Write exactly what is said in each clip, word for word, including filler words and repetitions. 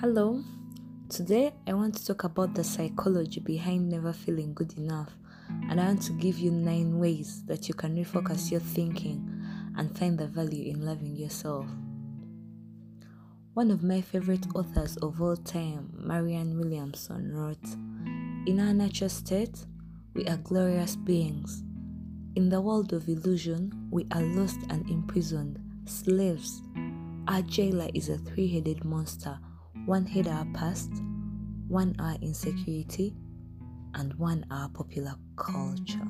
Hello, today I want to talk about the psychology behind never feeling good enough, and I want to give you nine ways that you can refocus your thinking and find the value in loving yourself. One of my favorite authors of all time, Marianne Williamson, wrote, "In our natural state, we are glorious beings. In the world of illusion, we are lost and imprisoned, slaves. Our jailer is a three-headed monster, one head our past, one our insecurity, and one our popular culture."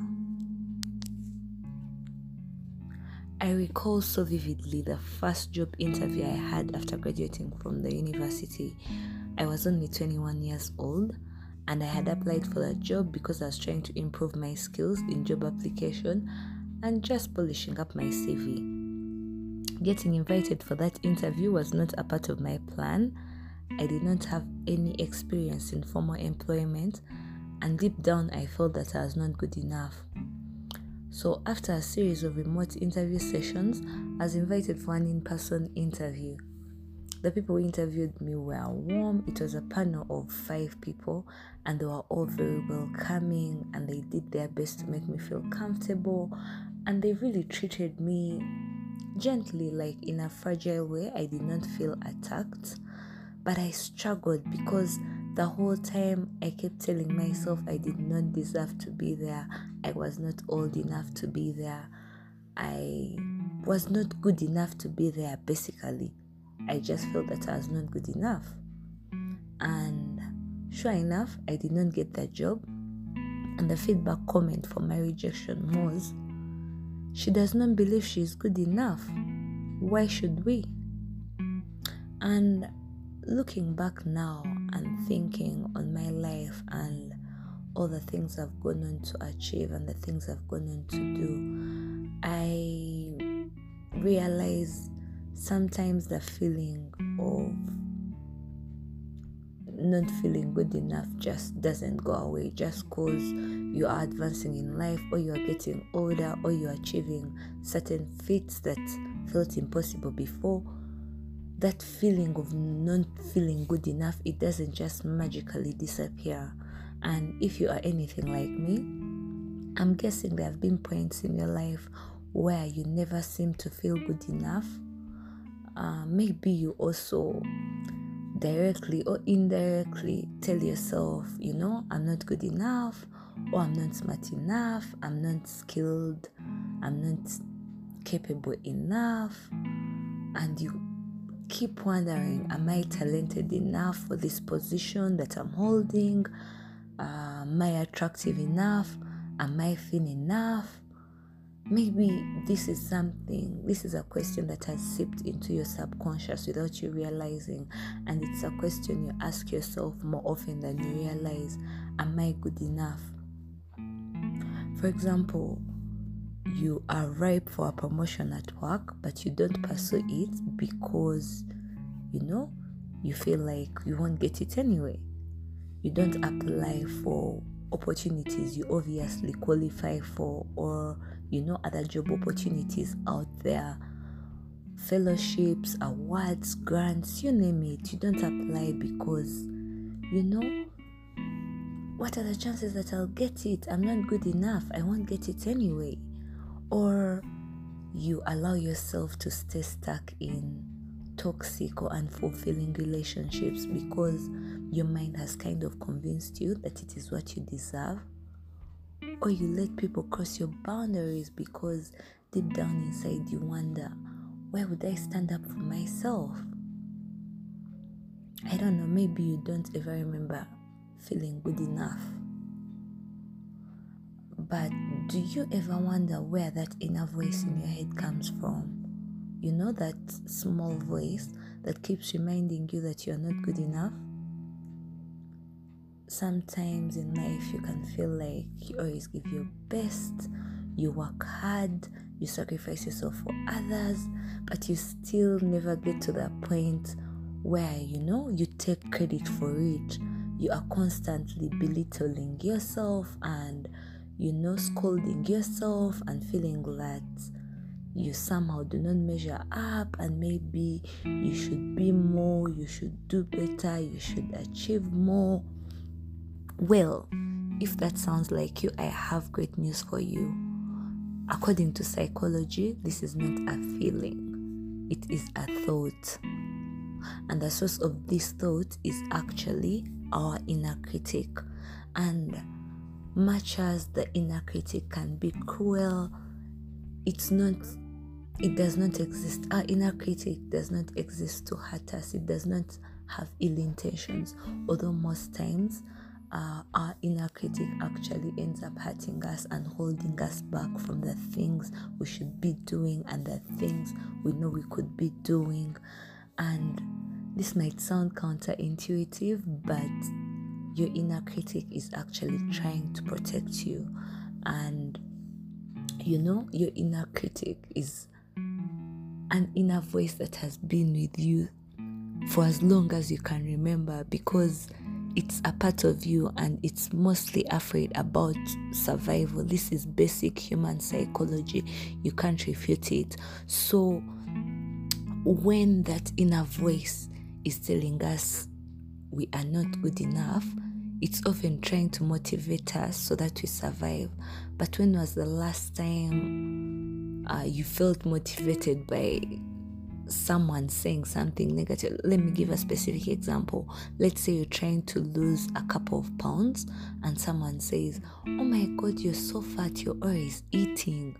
I recall so vividly the first job interview I had after graduating from the university. I was only twenty-one years old, and I had applied for the job because I was trying to improve my skills in job application and just polishing up my C V. Getting invited for that interview was not a part of my plan. I did not have any experience in formal employment, and deep down I felt that I was not good enough. So after a series of remote interview sessions, I was invited for an in-person interview. The people who interviewed me were warm. It was a panel of five people, and they were all very welcoming, and they did their best to make me feel comfortable, and they really treated me gently, like in a fragile way. I did not feel attacked, but I struggled because the whole time I kept telling myself I did not deserve to be there. I was not old enough to be there. I was not good enough to be there, basically. I just felt that I was not good enough. And sure enough, I did not get that job. And the feedback comment for my rejection was, "She does not believe she is good enough. Why should we?" And looking back now and thinking on my life and all the things I've gone on to achieve and the things I've gone on to do, I realize sometimes the feeling of not feeling good enough just doesn't go away just because you are advancing in life, or you are getting older, or you are achieving certain feats that felt impossible before. That feeling of not feeling good enough, it doesn't just magically disappear. And if you are anything like me, I'm guessing there have been points in your life where you never seem to feel good enough. Uh, maybe you also directly or indirectly tell yourself, you know, I'm not good enough, or I'm not smart enough, I'm not skilled, I'm not capable enough, and you keep wondering, am I talented enough for this position that I'm holding? Uh, am I attractive enough? Am I thin enough? Maybe this is something, this is a question that has seeped into your subconscious without you realizing, and it's a question you ask yourself more often than you realize. Am I good enough? For example, you are ripe for a promotion at work, but you don't pursue it because, you know, you feel like you won't get it anyway. You don't apply for opportunities you obviously qualify for, or, you know, other job opportunities out there, fellowships, awards, grants, you name it. You don't apply because, you know, what are the chances that I'll get it? I'm not good enough. I won't get it anyway. Or you allow yourself to stay stuck in toxic or unfulfilling relationships because your mind has kind of convinced you that it is what you deserve. Or you let people cross your boundaries because deep down inside you wonder, why would I stand up for myself? I don't know, maybe you don't ever remember feeling good enough. But do you ever wonder where that inner voice in your head comes from? You know, that small voice that keeps reminding you that you're not good enough? Sometimes in life you can feel like you always give your best, you work hard, you sacrifice yourself for others, but you still never get to that point where, you know, you take credit for it. You are constantly belittling yourself and, you know, scolding yourself and feeling that you somehow do not measure up, and maybe you should be more, you should do better, you should achieve more. Well, if that sounds like you, I have great news for you. According to psychology, this is not a feeling, it is a thought. And the source of this thought is actually our inner critic. And much as the inner critic can be cruel, it's not, it does not exist. Our inner critic does not exist to hurt us. It does not have ill intentions. Although most times, uh, our inner critic actually ends up hurting us and holding us back from the things we should be doing and the things we know we could be doing. And this might sound counterintuitive, but your inner critic is actually trying to protect you. And you know, your inner critic is an inner voice that has been with you for as long as you can remember, because it's a part of you and it's mostly afraid about survival. This is basic human psychology. You can't refute it. So when that inner voice is telling us we are not good enough, it's often trying to motivate us so that we survive. But when was the last time uh, you felt motivated by someone saying something negative? Let me give a specific example. Let's say you're trying to lose a couple of pounds and someone says, "Oh my God, you're so fat, you're always eating."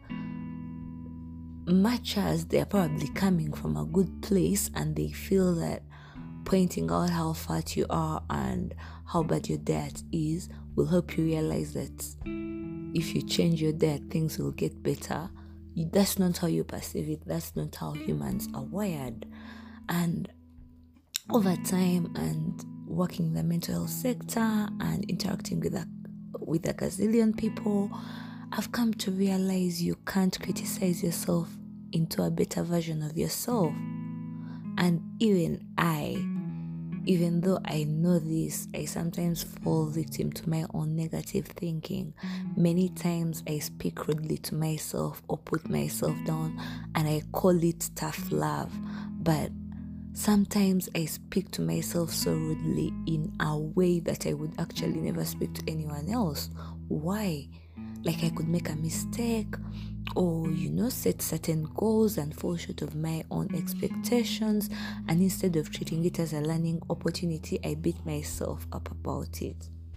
Much as they're probably coming from a good place and they feel that pointing out how fat you are and how bad your diet is will help you realize that if you change your diet, things will get better. That's not how you perceive it. That's not how humans are wired. And over time and working in the mental health sector and interacting with a, with a gazillion people, I've come to realize you can't criticize yourself into a better version of yourself. And even I, even though I know this, I sometimes fall victim to my own negative thinking. Many times I speak rudely to myself or put myself down, and I call it tough love. But sometimes I speak to myself so rudely in a way that I would actually never speak to anyone else. Why? Like I could make a mistake, or you know, set certain goals and fall short of my own expectations, and instead of treating it as a learning opportunity, I beat myself up about it.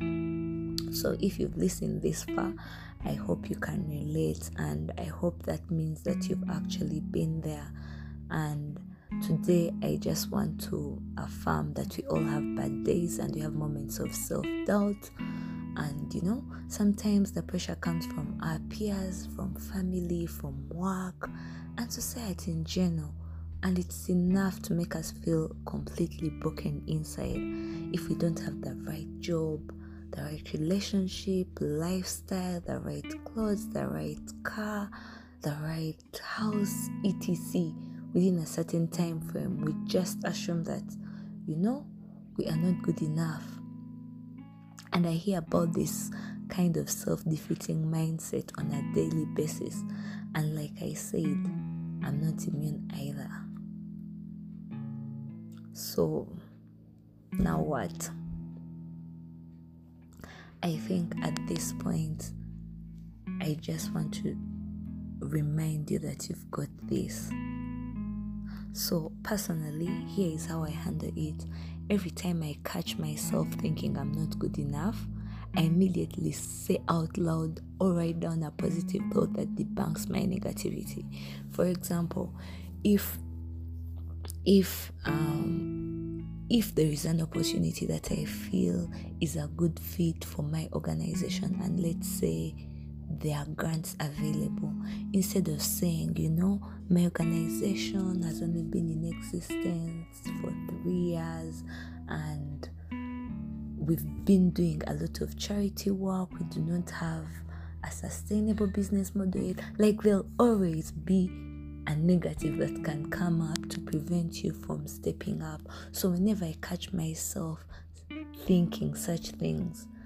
So if you've listened this far, I hope you can relate, and I hope that means that you've actually been there. And today I just want to affirm that we all have bad days and we have moments of self-doubt. And you know, sometimes the pressure comes from our peers, from family, from work, and society in general. And it's enough to make us feel completely broken inside if we don't have the right job, the right relationship, lifestyle, the right clothes, the right car, the right house, et cetera within a certain time frame. We just assume that, you know, we are not good enough. And I hear about this kind of self-defeating mindset on a daily basis. And like I said, I'm not immune either. So, now what? I think at this point, I just want to remind you that you've got this. So personally, here is how I handle it. Every time I catch myself thinking I'm not good enough, I immediately say out loud or write down a positive thought that debunks my negativity. For example, if if um if there is an opportunity that I feel is a good fit for my organization, and let's say there are grants available, instead of saying, you know, my organization has only been in existence for three years and we've been doing a lot of charity work, we do not have a sustainable business model, like there'll always be a negative that can come up to prevent you from stepping up. So whenever I catch myself thinking such things,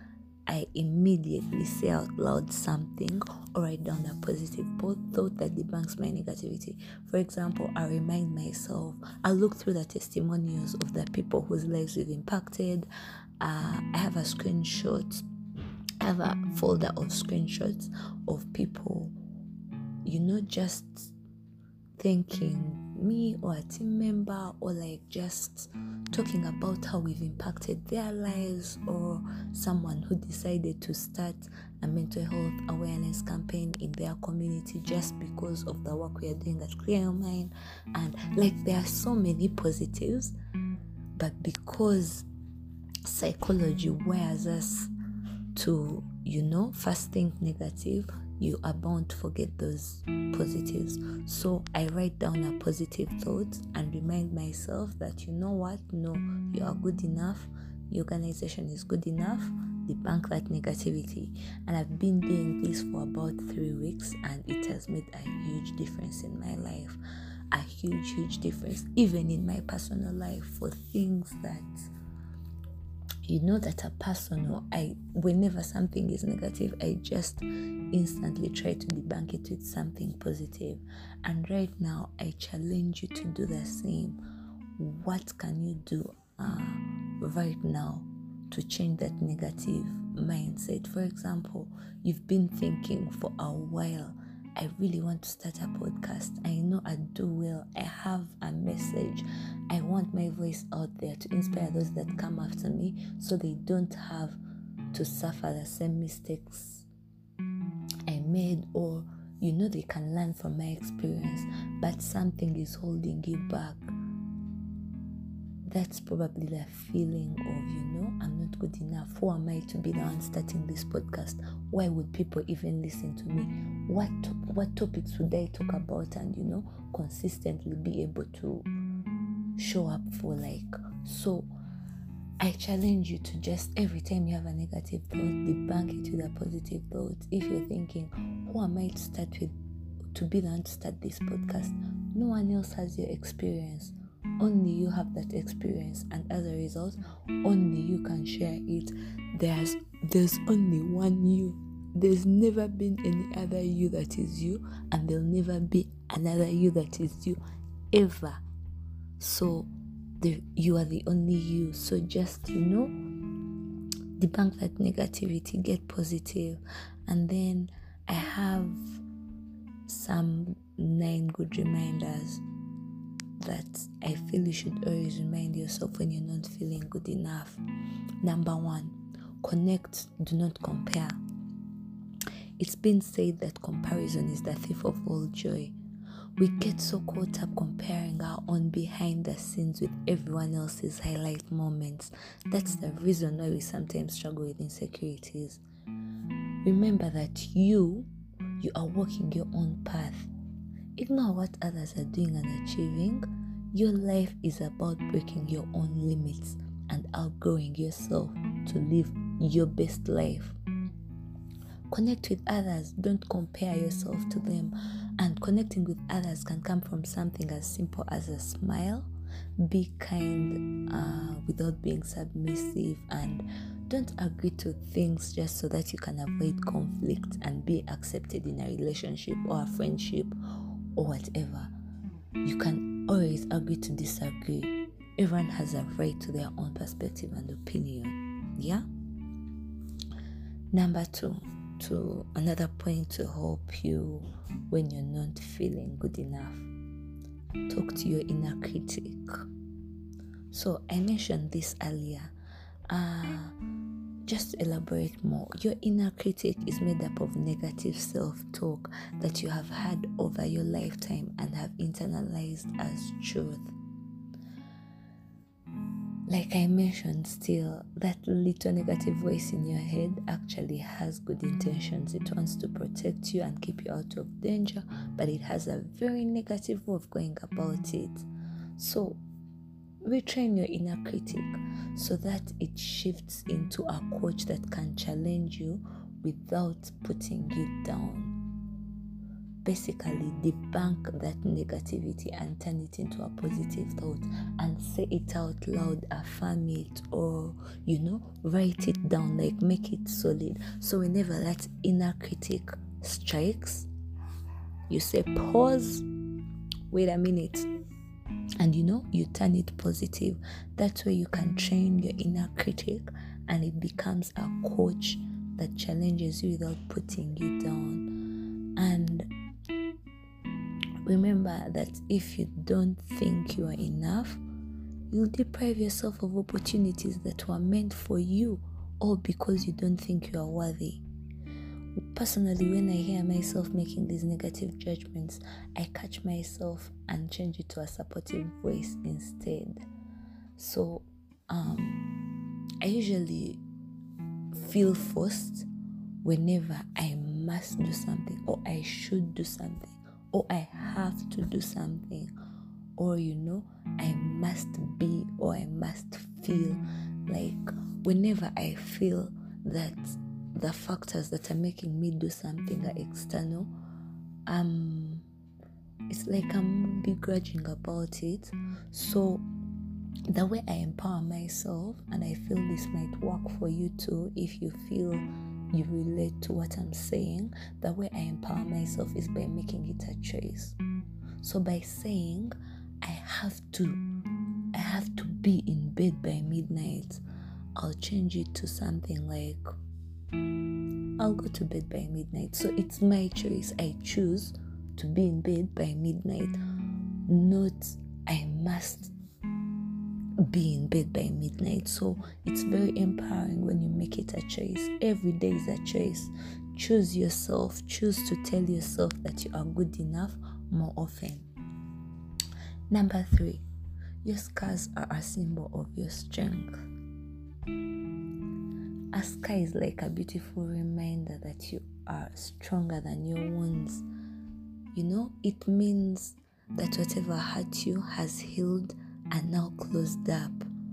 I immediately say out loud something or write down a positive thought that debunks my negativity. For example, I remind myself, I look through the testimonials of the people whose lives we've impacted. Uh, I have a screenshot, I have a folder of screenshots of people, you know, just thanking me or a team member, or like just talking about how we've impacted their lives, or someone who decided to start a mental health awareness campaign in their community just because of the work we are doing at Clear Your Mind. And like, there are so many positives, but because psychology wears us to, you know, first think negative, you are bound to forget those positives. So I write down a positive thought and remind myself that, you know what, no, you are good enough, your organization is good enough, debunk that negativity. And I've been doing this for about three weeks and it has made a huge difference in my life. A huge, huge difference, even in my personal life, for things that, you know, that are personal. I, whenever something is negative, I just instantly try to debunk it with something positive. And right now, I challenge you to do the same. What can you do uh, right now to change that negative mindset? For example, you've been thinking for a while, I really want to start a podcast. I know I do well. I have a message. I want my voice out there to inspire those that come after me so they don't have to suffer the same mistakes I made, or, you know, they can learn from my experience, but something is holding you back. That's probably the feeling of, you know, I'm not good enough. Who am I to be the one starting this podcast? Why would people even listen to me? What what topics would I talk about and, you know, consistently be able to show up for? Like, so I challenge you to just, every time you have a negative thought, debunk it with a positive thought. If you're thinking, who am I to start with, to be the one to start this podcast? No one else has your experience. Only you have that experience, and as a result, only you can share it. There's there's only one you. There's never been any other you that is you, and there'll never be another you that is you, ever. So the, you are the only you. So just, you know, debunk that negativity, get positive. And then I have some nine good reminders that I feel you should always remind yourself when you're not feeling good enough. Number one, connect, do not compare. It's been said that comparison is the thief of all joy. We get so caught up comparing our own behind the scenes with everyone else's highlight moments. That's the reason why we sometimes struggle with insecurities. Remember that you, you are walking your own path. Ignore what others are doing and achieving. Your life is about breaking your own limits and outgrowing yourself to live your best life. Connect with others. Don't compare yourself to them. And connecting with others can come from something as simple as a smile. Be kind uh, without being submissive, and don't agree to things just so that you can avoid conflict and be accepted in a relationship or a friendship or whatever. You can always agree to disagree. Everyone has a right to their own perspective and opinion. Yeah? Number two, to another point to help you when you're not feeling good enough. Talk to your inner critic. So I mentioned this earlier. Uh, just to elaborate more, your inner critic is made up of negative self-talk that you have had over your lifetime and have internalized as truth. Like I mentioned, still, that little negative voice in your head actually has good intentions. It wants to protect you and keep you out of danger, but it has a very negative way of going about it. So retrain your inner critic so that it shifts into a coach that can challenge you without putting you down. basically debunk that negativity and turn it into a positive thought and say it out loud, affirm it, or, you know, write it down, like make it solid. So whenever that inner critic strikes, you say, pause, wait a minute, and, you know, you turn it positive. That way you can train your inner critic and it becomes a coach that challenges you without putting you down. And remember that if you don't think you are enough, you'll deprive yourself of opportunities that were meant for you, all because you don't think you are worthy. Personally, when I hear myself making these negative judgments, I catch myself and change it to a supportive voice instead. So, um, I usually feel forced whenever I must do something, or I should do something, or I have to do something, or, you know, I must be, or I must feel. Like, whenever I feel that the factors that are making me do something are external, um, it's like I'm begrudging about it. So the way I empower myself, and I feel this might work for you too if you feel you relate to what I'm saying, the way I empower myself is by making it a choice. So by saying I have to, I have to be in bed by midnight, I'll change it to something like, I'll go to bed by midnight. So it's my choice. I choose to be in bed by midnight, not I must be in bed by midnight. So it's very empowering when you make it a choice. Every day is a choice. Choose yourself. Choose to tell yourself that you are good enough more often. Number three, your scars are a symbol of your strength. A scar is like a beautiful reminder that you are stronger than your wounds. You know, it means that whatever hurt you has healed and now closed up.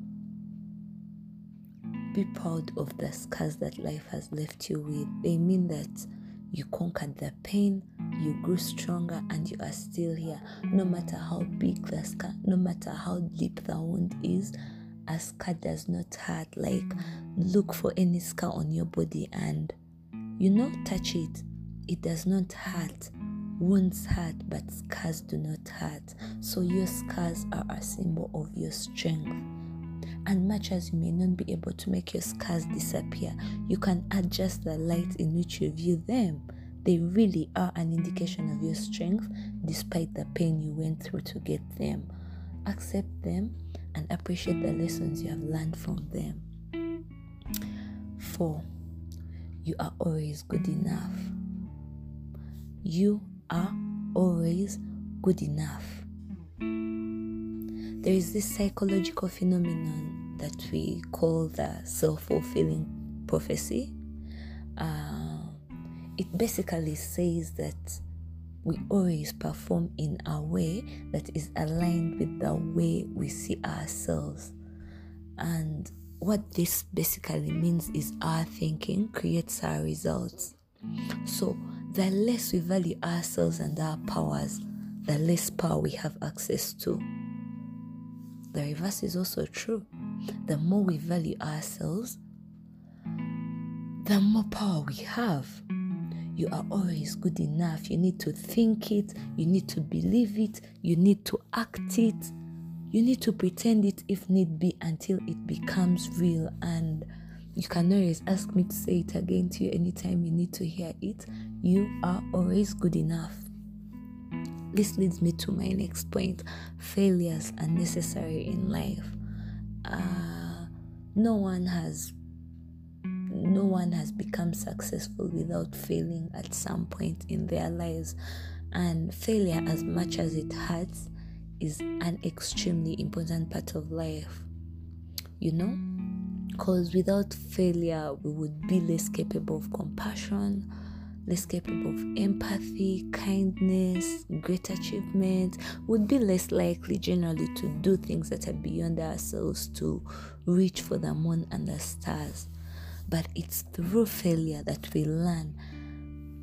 Be proud of the scars that life has left you with. They mean that you conquered the pain, you grew stronger, and you are still here. No matter how big the scar, no matter how deep the wound is, a scar does not hurt. Like, look for any scar on your body and, you know, touch it. It does not hurt. Wounds hurt, but scars do not hurt. So your scars are a symbol of your strength. And much as you may not be able to make your scars disappear, you can adjust the light in which you view them. They really are an indication of your strength, despite the pain you went through to get them. Accept them and appreciate the lessons you have learned from them. Four, you are always good enough. You are always good enough. There is this psychological phenomenon that we call the self-fulfilling prophecy. Uh, it basically says that we always perform in a way that is aligned with the way we see ourselves. And what this basically means is our thinking creates our results. So the less we value ourselves and our powers, the less power we have access to. The reverse is also true. The more we value ourselves, the more power we have. You are always good enough. You need to think it. You need to believe it. You need to act it. You need to pretend it if need be until it becomes real. And you can always ask me to say it again to you anytime you need to hear it. You are always good enough. This leads me to my next point. Failures are necessary in life. Uh, no one has No one has become successful without failing at some point in their lives. And failure, as much as it hurts, is an extremely important part of life. You know? Because without failure, we would be less capable of compassion, less capable of empathy, kindness, great achievement, would be less likely generally to do things that are beyond ourselves, to reach for the moon and the stars. But it's through failure that we learn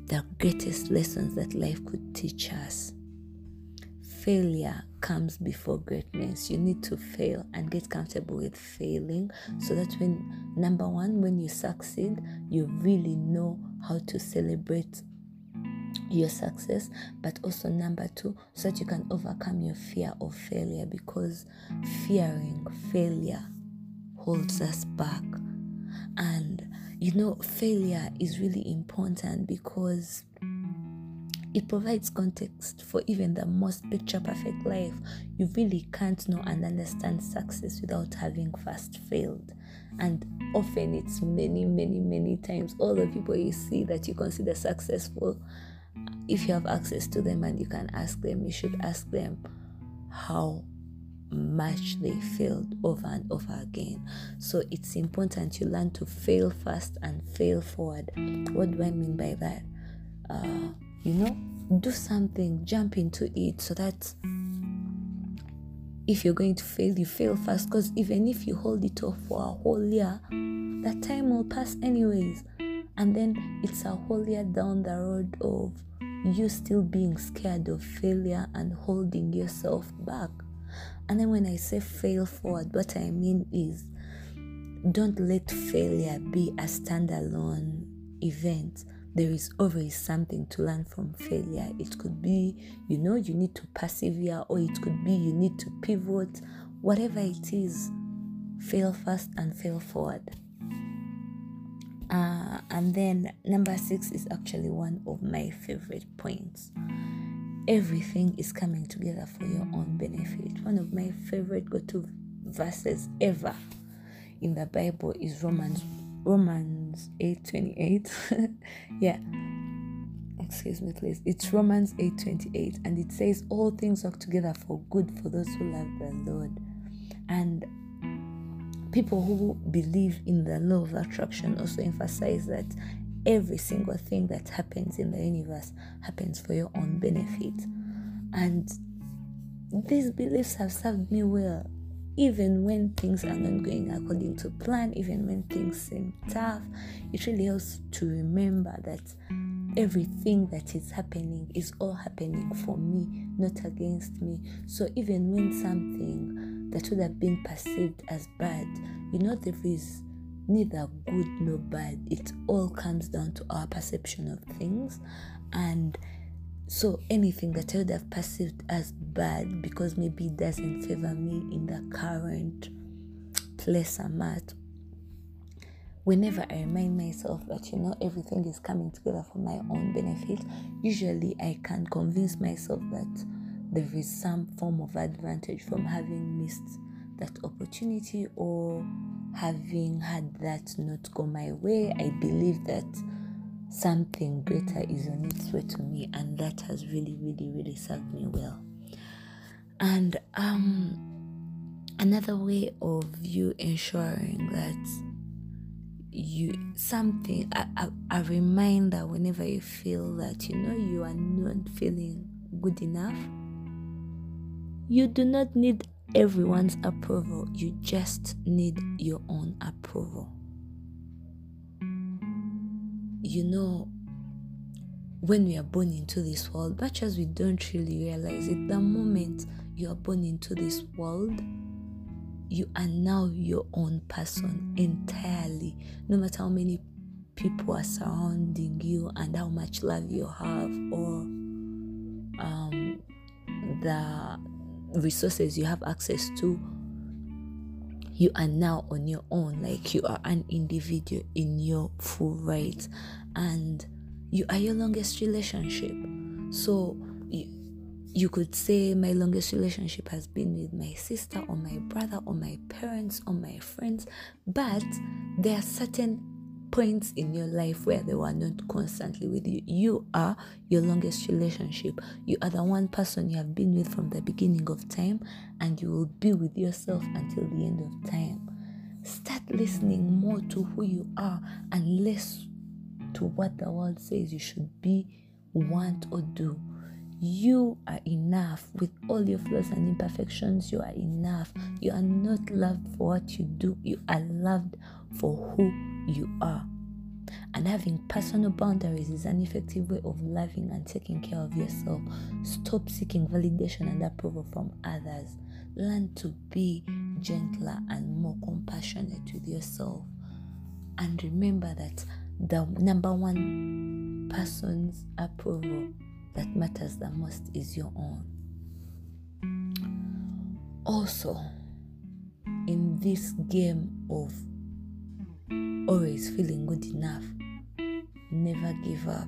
the greatest lessons that life could teach us. Failure comes before greatness. You need to fail and get comfortable with failing, so that when, number one, when you succeed, you really know how to celebrate your success, but also number two, so that you can overcome your fear of failure, because fearing failure holds us back. And you know, failure is really important because it provides context for even the most picture perfect life. You really can't know and understand success without having first failed. And often it's many, many, many times. All the people you see that you consider successful, if you have access to them and you can ask them, you should ask them how much they failed over and over again. So it's important you learn to fail fast and fail forward. What do I mean by that? Uh, you know, do something, jump into it, so that if you're going to fail, you fail fast, because even if you hold it off for a whole year, that time will pass anyways, and then it's a whole year down the road of you still being scared of failure and holding yourself back. And then when I say fail forward, what I mean is, don't let failure be a standalone event. There is always something to learn from failure. It could be, you know, you need to persevere, or it could be you need to pivot. Whatever it is, fail fast and fail forward. Uh, and then number six is actually one of my favorite points. Everything is coming together for your own benefit. One of my favorite go-to verses ever in the Bible is Romans Romans eight twenty-eight. yeah. Excuse me, please. It's Romans eight twenty-eight, and it says, all things work together for good for those who love the Lord. And people who believe in the law of attraction also emphasize that every single thing that happens in the universe happens for your own benefit. And these beliefs have served me well, even when things are not going according to plan, even when things seem tough. It really helps to remember that everything that is happening is all happening for me, not against me. So even when something that would have been perceived as bad, you know, there is neither good nor bad. It all comes down to our perception of things. And so anything that I would have perceived as bad, because maybe it doesn't favor me in the current place I'm at, whenever I remind myself that, you know, everything is coming together for my own benefit, usually I can convince myself that there is some form of advantage from having missed that opportunity or having had that not go my way. I believe that something greater is on its way to me, and that has really, really, really served me well. And um, another way of you ensuring that you something a, a, a reminder whenever you feel that, you know, you are not feeling good enough, you do not need everyone's approval. You just need your own approval. You know, when we are born into this world, much as we don't really realize it, the moment you are born into this world, you are now your own person entirely. No matter how many people are surrounding you and how much love you have, or um, the resources you have access to, you are now on your own. Like, you are an individual in your full right, and you are your longest relationship. So you, you could say my longest relationship has been with my sister or my brother or my parents or my friends, but there are certain points in your life where they were not constantly with you. You are your longest relationship. You are the one person you have been with from the beginning of time, and you will be with yourself until the end of time. Start listening more to who you are and less to what the world says you should be, want, or do. You are enough with all your flaws and imperfections. You are enough. You are not loved for what you do. You are loved for who you are. And having personal boundaries is an effective way of loving and taking care of yourself. Stop seeking validation and approval from others. Learn to be gentler and more compassionate with yourself. And remember that the number one person's approval that matters the most is your own. Also, in this game of always feeling good enough, never give up.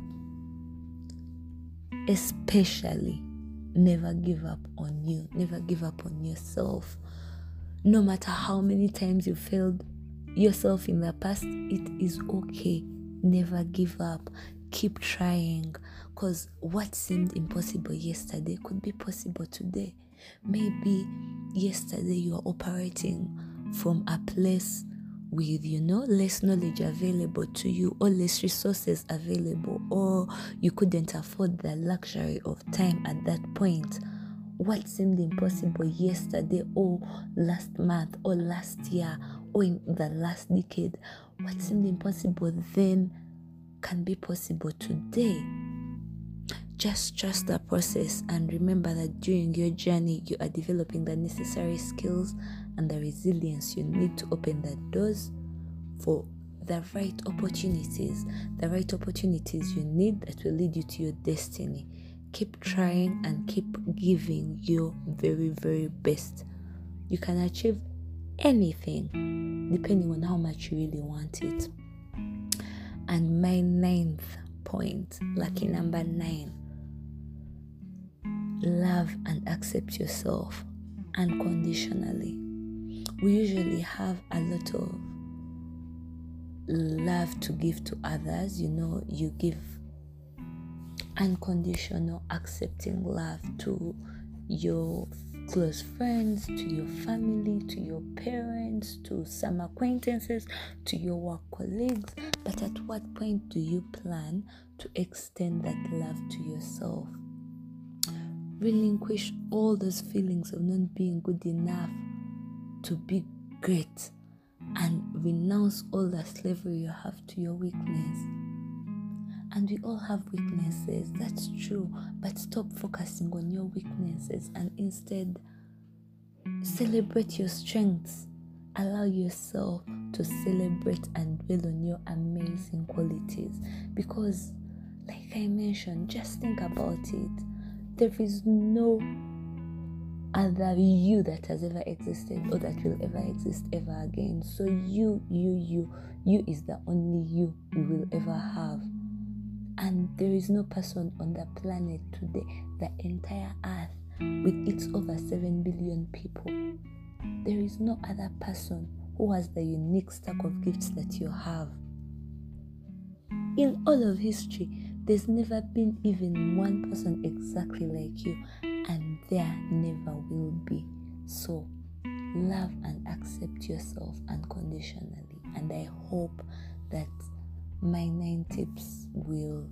Especially, never give up on you. Never give up on yourself. No matter how many times you failed yourself in the past, it is okay. Never give up. Keep trying, because what seemed impossible yesterday could be possible today. Maybe yesterday you are operating from a place with, you know, less knowledge available to you, or less resources available, or you couldn't afford the luxury of time at that point. What seemed impossible yesterday, or last month, or last year, or in the last decade, what seemed impossible then can be possible today. Just trust the process and remember that during your journey, you are developing the necessary skills and the resilience you need to open the doors for the right opportunities, the right opportunities you need that will lead you to your destiny. Keep trying and keep giving your very, very best. You can achieve anything depending on how much you really want it. And my ninth point, lucky number nine, love and accept yourself unconditionally. We usually have a lot of love to give to others. You know, you give unconditional, accepting love to your close friends, to your family, to your parents, to some acquaintances, to your work colleagues. But at what point do you plan to extend that love to yourself? Relinquish all those feelings of not being good enough to be great, and renounce all the slavery you have to your weakness. And we all have weaknesses, that's true, but stop focusing on your weaknesses and instead celebrate your strengths. Allow yourself to celebrate and dwell on your amazing qualities, because like I mentioned, just think about it. There is no other you that has ever existed or that will ever exist ever again. So you, you, you, you is the only you we will ever have. And there is no person on the planet today, the entire earth, with its over seven billion people. There is no other person who has the unique stack of gifts that you have. In all of history, there's never been even one person exactly like you, and there never will be. So, love and accept yourself unconditionally. And I hope that my nine tips will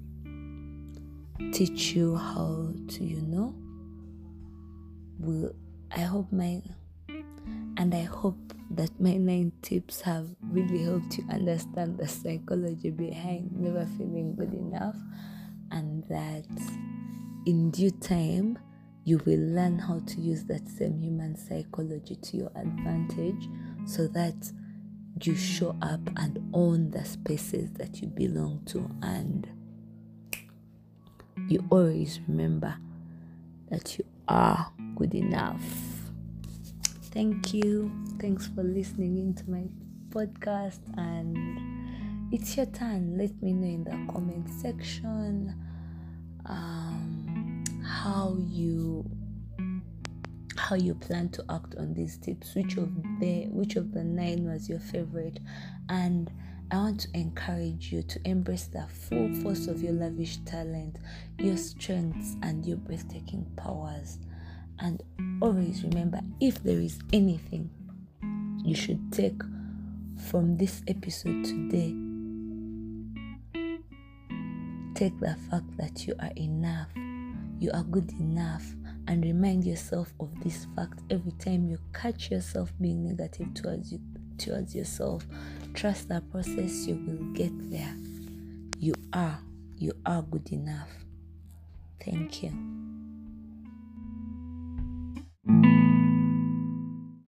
teach you how to, you know, will I hope my and I hope that my nine tips have really helped you understand the psychology behind never feeling good enough, and that in due time you will learn how to use that same human psychology to your advantage, so that you show up and own the spaces that you belong to, and you always remember that you are good enough. Thank you. Thanks for listening into my podcast, and it's your turn. Let me know in the comment section um, how you how you plan to act on these tips. Which of the which of the nine was your favorite? And I want to encourage you to embrace the full force of your lavish talent, your strengths, and your breathtaking powers. And always remember, if there is anything you should take from this episode today, take the fact that you are enough, you are good enough, and remind yourself of this fact every time you catch yourself being negative towards you, towards yourself. Trust that process, you will get there. You are, you are good enough. Thank you.